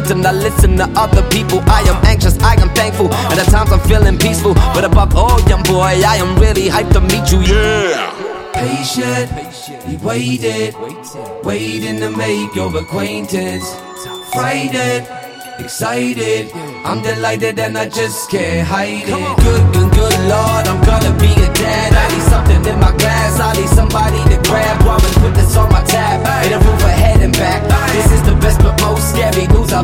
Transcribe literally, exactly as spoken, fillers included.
and I listen to other people. I am anxious, I am thankful, and at times I'm feeling peaceful. But above all, young boy, I am really hyped to meet you, yeah. Patient, he waited, waiting to make your acquaintance. Frightened, excited, I'm delighted and I just can't hide it. Good, good, good Lord, I'm gonna be a dad. I need